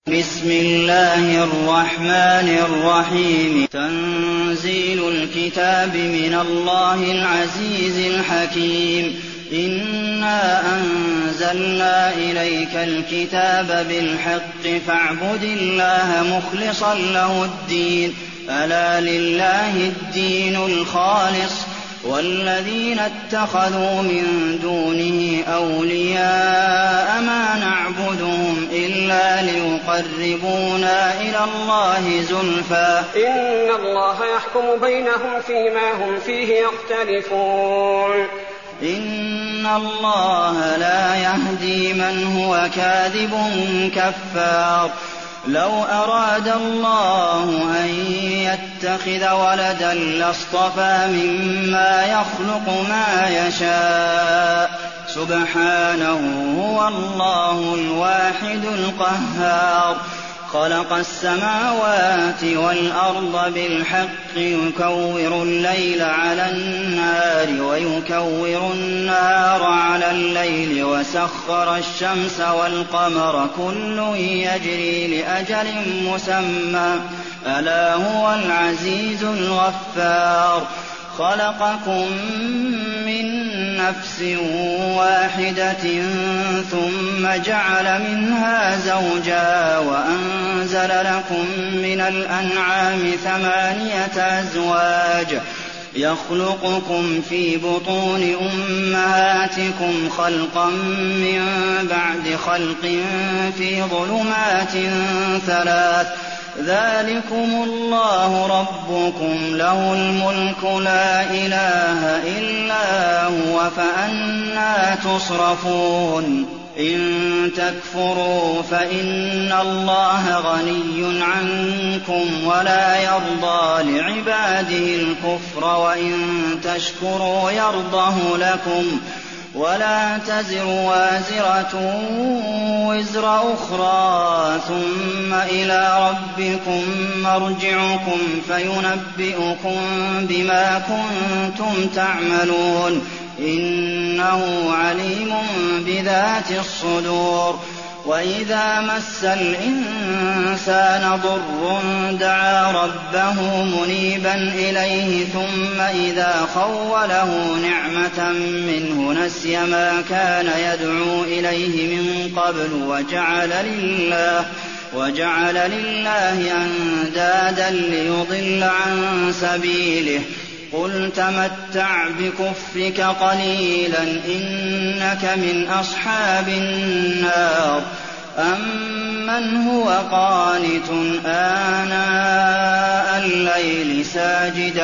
بسم الله الرحمن الرحيم تنزيل الكتاب من الله العزيز الحكيم إنا أنزلنا إليك الكتاب بالحق فاعبد الله مخلصا له الدين ألا لله الدين الخالص والذين اتخذوا من دونه أولياء ما نعبدهم إلا ليقربونا إلى الله زلفى إن الله يحكم بينهم فيما هم فيه يختلفون إن الله لا يهدي من هو كاذب كفار لو أراد الله أن يتخذ ولدا لاصطفى مما يخلق ما يشاء سبحانه هو الله الواحد القهار خلق السماوات والأرض بالحق يكور الليل على النهار ويكور النهار على الليل وسخر الشمس والقمر كل يجري لأجل مسمى ألا هو العزيز الغفار خلقكم من نفس واحدة ثم جعل منها زوجها وأنزل لكم من الأنعام 8 أزواج يخلقكم في بطون أمهاتكم خلقا من بعد خلق في ظلمات 3 ذلكم الله ربكم له الملك لا إله إلا هو فأنى تصرفون إن تكفروا فإن الله غني عنكم ولا يرضى لعباده الكفر وإن تشكروا يرضه لكم ولا تزر وازرة وزر أخرى ثم إلى ربكم مرجعكم فينبئكم بما كنتم تعملون إنه عليم بذات الصدور وإذا مس الإنسان ضر دعا ربه منيبا إليه ثم إذا خوله نعمة منه نسي ما كان يدعو إليه من قبل وجعل لله أندادا ليضل عن سبيله قل تمتع بكفرك قليلا إنك من أصحاب النار أمن هو قانت آناء الليل ساجدا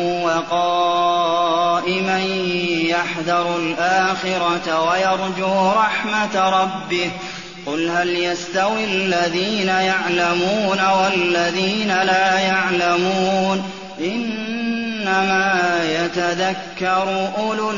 وقائما يحذر الآخرة ويرجو رحمة ربه قل هل يستوي الذين يعلمون والذين لا يعلمون إنما يتذكر أولو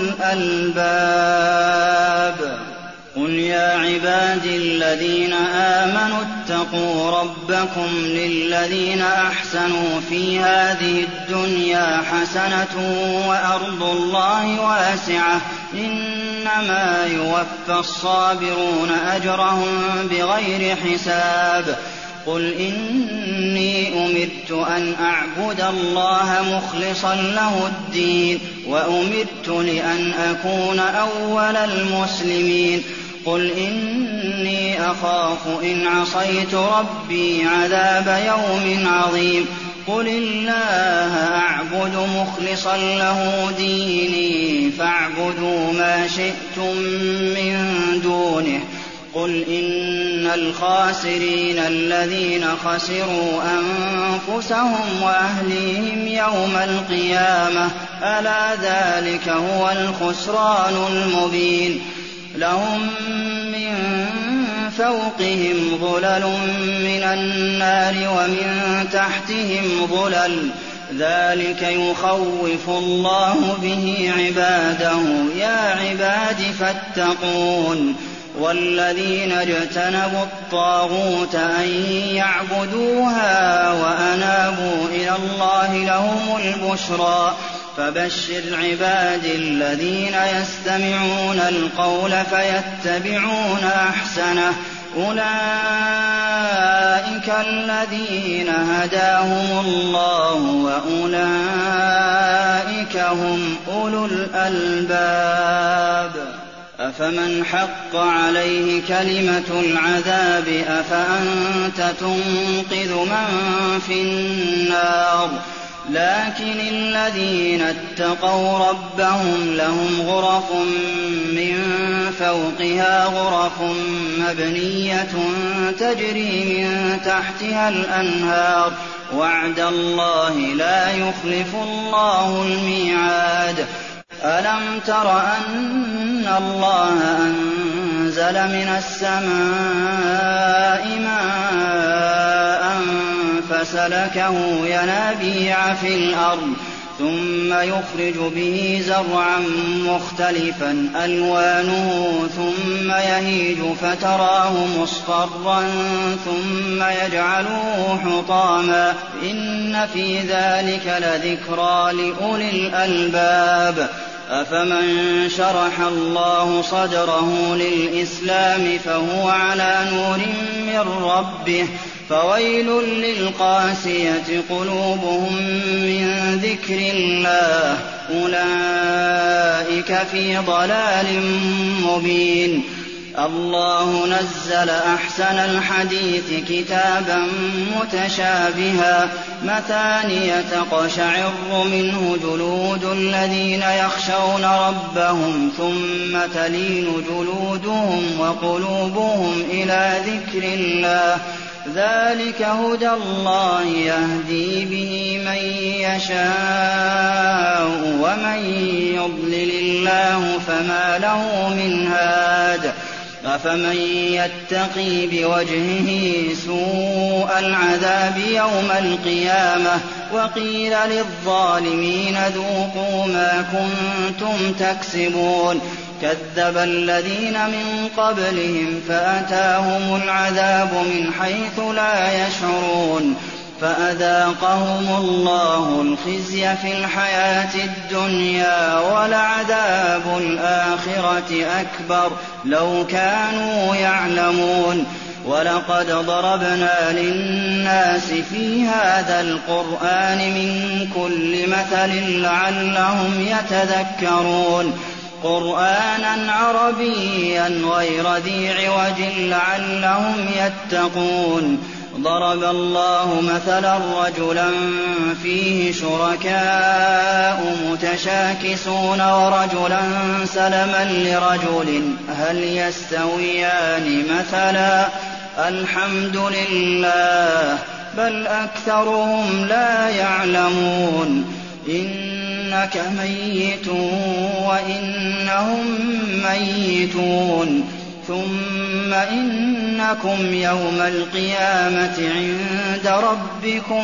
الألباب قل يا عبادي الذين آمنوا اتقوا ربكم للذين أحسنوا في هذه الدنيا حسنة وأرض الله واسعة إنما يوفى الصابرون أجرهم بغير حساب قل إني أمرت أن أعبد الله مخلصا له الدين وأمرت لأن أكون أول المسلمين قل إني أخاف إن عصيت ربي عذاب يوم عظيم قل الله أعبد مخلصا له ديني فاعبدوا ما شئتم من دونه قل إن الخاسرين الذين خسروا أنفسهم وأهليهم يوم القيامة ألا ذلك هو الخسران المبين لهم من فوقهم ظلل من النار ومن تحتهم ظلل ذلك يخوف الله به عباده يا عباد فاتقون والذين اجتنبوا الطاغوت أن يعبدوها وأنابوا إلى الله لهم البشرى فبشر عبادي الذين يستمعون القول فيتبعون أحسنه أولئك أولئك الذين هداهم الله وأولئك هم أولو الألباب أفمن حق عليه كلمة العذاب أفأنت تنقذ من في النار لكن الذين اتقوا ربهم لهم غرف من فوقها غرف مبنية تجري من تحتها الأنهار وعد الله لا يخلف الله الميعاد ألم تر أن الله أنزل من السماء ماء فسلكه ينابيع في الأرض ثم يخرج به زرعا مختلفا ألوانه ثم يهيج فتراه مصفرا ثم يجعله حطاما إن في ذلك لذكرى لأولي الألباب أفمن شرح الله صدره للإسلام فهو على نور من ربه فويل للقاسية قلوبهم من ذكر الله أولئك في ضلال مبين الله نزل أحسن الحديث كتابا متشابها مثانية تقشعر منه جلود الذين يخشون ربهم ثم تلين جلودهم وقلوبهم إلى ذكر الله ذلك هدى الله يهدي به من يشاء ومن يضلل الله فما له من هاد أفمن يتقي بوجهه سوء العذاب يوم القيامة وقيل للظالمين ذوقوا ما كنتم تكسبون كذب الذين من قبلهم فأتاهم العذاب من حيث لا يشعرون فأذاقهم الله الخزي في الحياة الدنيا ولعذاب الآخرة أكبر لو كانوا يعلمون ولقد ضربنا للناس في هذا القرآن من كل مثل لعلهم يتذكرون قرآنا عربيا غير ذي عوج لعلهم يتقون ضرب الله مثلا رجلا فيه شركاء متشاكسون ورجلا سلما لرجل هل يستويان مثلا الحمد لله بل أكثرهم لا يعلمون إنك ميت وإنهم ميتون ثم إنكم يوم القيامة عند ربكم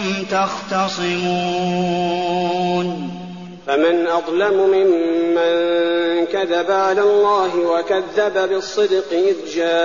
تختصمون فمن أظلم ممن كذب على الله وكذب بالصدق إذ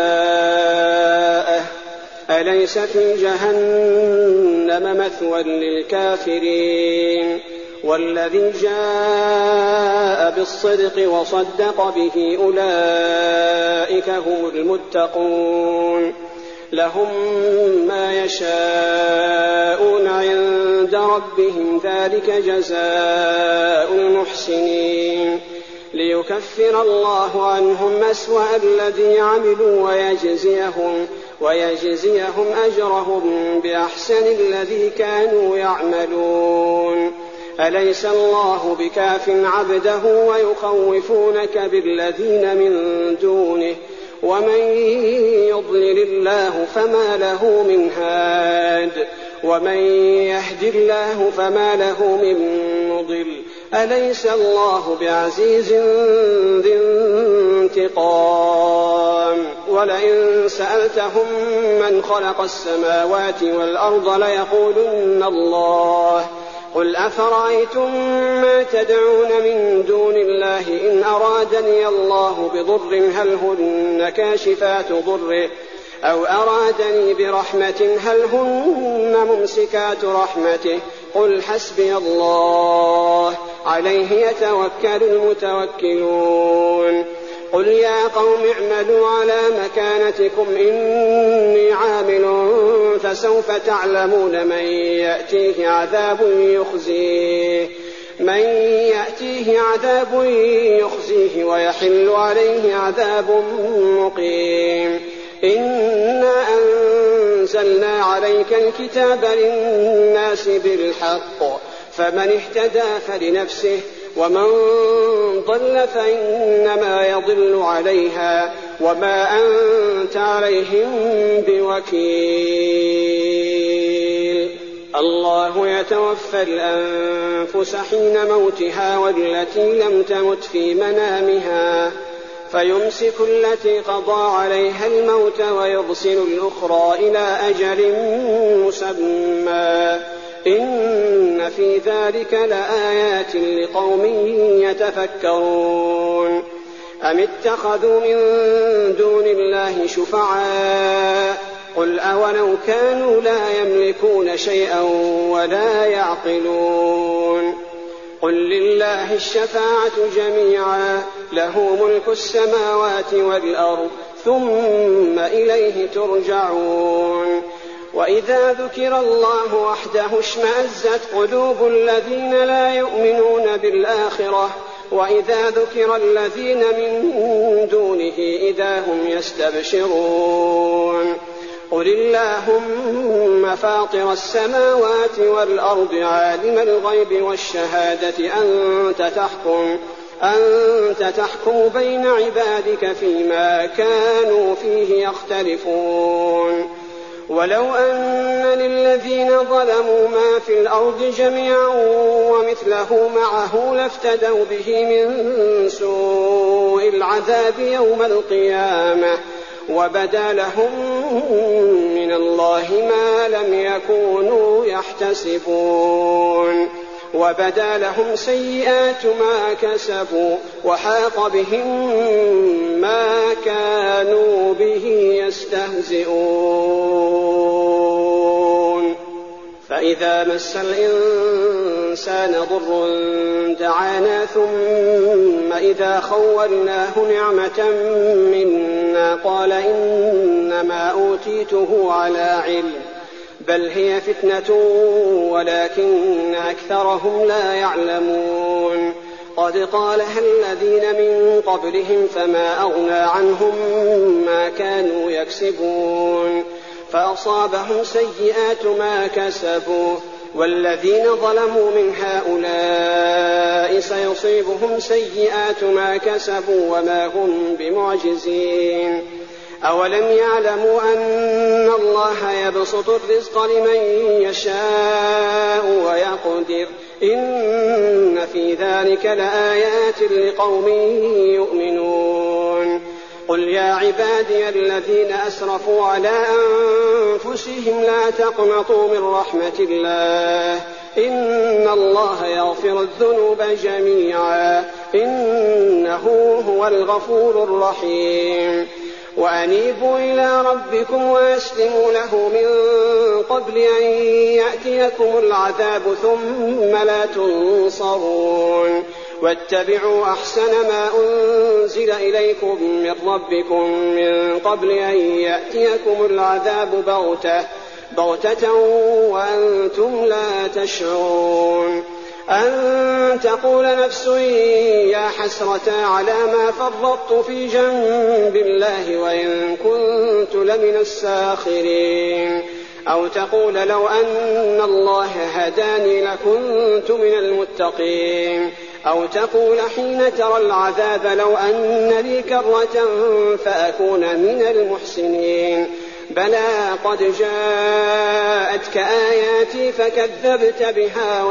جاءه أليس في جهنم مثوى للكافرين والذي جاء بالصدق وصدق به أولئك هم المتقون لهم ما يشاءون عند ربهم ذلك جزاء المحسنين ليكفر الله عنهم أسوأ الذي عملوا ويجزيهم أجرهم بأحسن الذي كانوا يعملون أليس الله بكاف عبده ويخوفونك بالذين من دونه ومن يضلل الله فما له من هاد ومن يهد الله فما له من مضل أليس الله بعزيز ذي انتقام ولئن سألتهم من خلق السماوات والأرض ليقولن الله قل أفرأيتم ما تدعون من دون الله إن أرادني الله بضر هل هن كاشفات ضره أو أرادني برحمة هل هن ممسكات رحمته قل حسبي الله عليه يتوكل المتوكلون قل يا قوم اعملوا على مكانتكم إني عامل فسوف تعلمون من يأتيه عذاب يخزيه ويحل عليه عذاب مقيم. إنا أنزلنا عليك الكتاب للناس بالحق فمن اهتدى فلنفسه ومن ضل فإنما يضل عليها وما أنت عليهم بوكيل. الله يتوفى الأنفس حين موتها والتي لم تمت في منامها فيمسك التي قضى عليها الموت ويرسل الأخرى إلى أجل مسمى إن في ذلك لآيات لقوم يتفكرون. أم اتخذوا من دون الله شفعاء قل أولو كانوا لا يملكون شيئا ولا يعقلون. قل لله الشفاعة جميعا له ملك السماوات والأرض ثم إليه ترجعون. وإذا ذكر الله وحده اشمأزت قلوب الذين لا يؤمنون بالآخرة وإذا ذكر الذين من دونه إذا هم يستبشرون. قل اللهم فاطر السماوات والأرض عالم الغيب والشهادة أنت تحكم بين عبادك فيما كانوا فيه يختلفون. ولو أن للذين ظلموا ما في الأرض جميعا ومثله معه لافتدوا به من سوء العذاب يوم القيامة وبدا لهم من الله ما لم يكونوا يحتسبون وبدا لهم سيئات ما كسبوا وحاق بهم ما كانوا به يستهزئون. فإذا مس الإنسان ضر دعانا ثم إذا خولناه نعمة منا قال إنما أوتيته على علم بل هي فتنة ولكن أكثرهم لا يعلمون. قد قالها الذين من قبلهم فما أغنى عنهم ما كانوا يكسبون فأصابهم سيئات ما كسبوا والذين ظلموا من هؤلاء سيصيبهم سيئات ما كسبوا وما هم بمعجزين. أولم يعلموا أن الله يبسط الرزق لمن يشاء ويقدر إن في ذلك لآيات لقوم يؤمنون. قل يا عبادي الذين أسرفوا على أنفسهم لا تقنطوا من رحمة الله إن الله يغفر الذنوب جميعا إنه هو الغفور الرحيم. وأنيبوا إلى ربكم وأسلموا له من قبل أن يأتيكم العذاب ثم لا تنصرون. واتبعوا أحسن ما أنزل إليكم من ربكم من قبل أن يأتيكم العذاب بغتة وأنتم لا تشعرون. أن تقول نفس يا حسرة على ما فرطت في جنب الله وإن كنت لمن الساخرين. أو تقول لو أن الله هداني لكنت من المتقين. أو تقول حين ترى العذاب لو أن لي كرة فأكون من المحسنين. بلى قد جاءتك آياتي فكذبت بها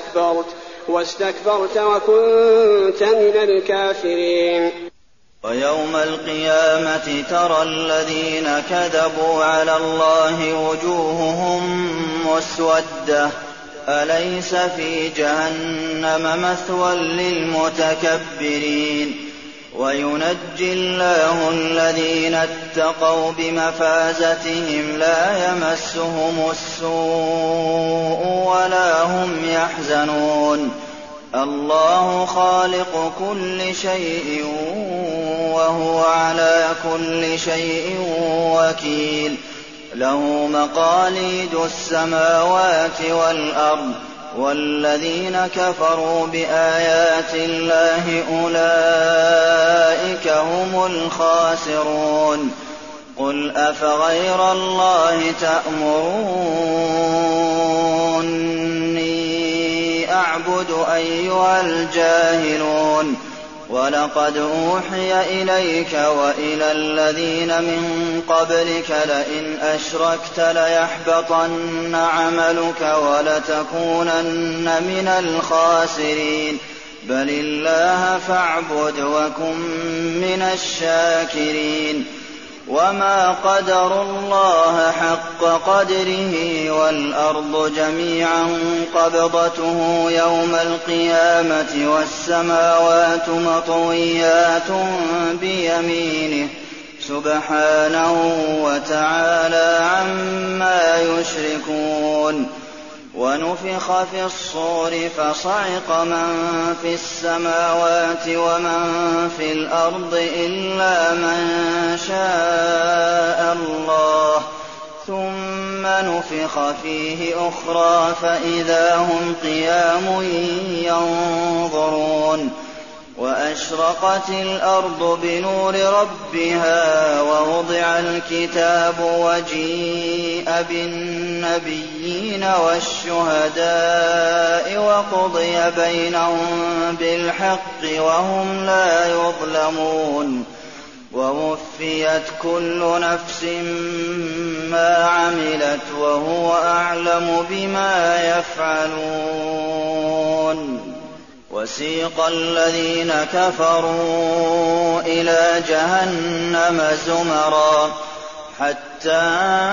واستكبرت وكنت من الكافرين. ويوم القيامة ترى الذين كذبوا على الله وجوههم مسودة أليس في جهنم مثوى للمتكبرين. وينجي الله الذين اتقوا بمفازتهم لا يمسهم السوء ولا هم يحزنون. الله خالق كل شيء وهو على كل شيء وكيل. له مقاليد السماوات والأرض والذين كفروا بآيات الله أولئك هم الخاسرون قل أفغير الله تأمروني أعبد أيها الجاهلون ولقد أوحي إليك وإلى الذين من قبلك لئن أشركت ليحبطن عملك ولتكونن من الخاسرين بل الله فاعبد وكن من الشاكرين وما قدروا الله حق قدره والأرض جميعا قبضته يوم القيامة والسماوات مطويات بيمينه سبحانه وتعالى عما يشركون ونفخ في الصور فصعق من في السماوات ومن في الأرض إلا من شاء الله ثم نفخ فيه أخرى فإذا هم قيام ينظرون وأشرقت الأرض بنور ربها ووضع الكتاب وجيء بالنبيين والشهداء وقضي بينهم بالحق وهم لا يظلمون ووفيت كل نفس ما عملت وهو أعلم بما يفعلون وسيق الذين كفروا إلى جهنم زمرا حتى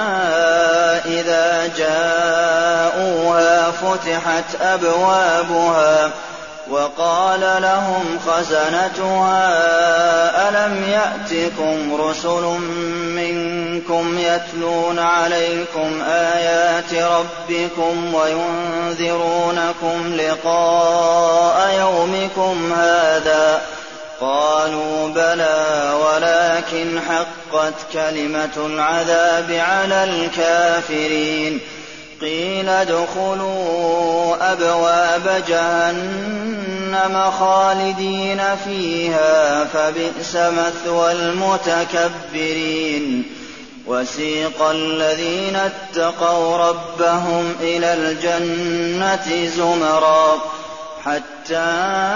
إذا جاءوها فتحت أبوابها وقال لهم خزنتها ألم يأتكم رسل منكم يتلون عليكم آيات ربكم وينذرونكم لقاء يومكم هذا قالوا بلى ولكن حقت كلمة العذاب على الكافرين قيل ادخلوا أبواب جهنم خالدين فيها فبئس مثوى المتكبرين وسيق الذين اتقوا ربهم إلى الجنة زمرا حتى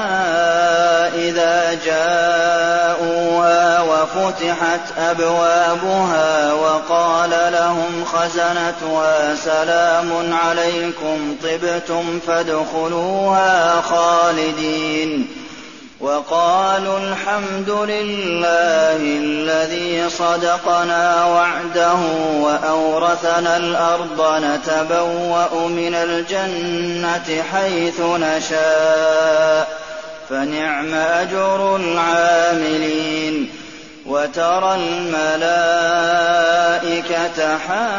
إذا جاءوها وفتحت أبوابها وقال لهم خزنتها سلام عليكم طبتم فادخلوها خالدين وقالوا الحمد لله الذي صدقنا وعده وأورثنا الأرض نتبوأ من الجنة حيث نشاء فنعم أجر العاملين وترى الملائكة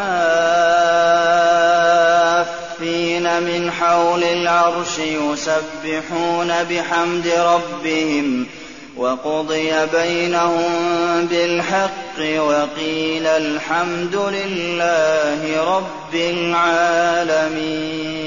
حافين من حول العرش يسبحون بحمد ربهم وقضي بينهم بالحق وقيل الحمد لله رب العالمين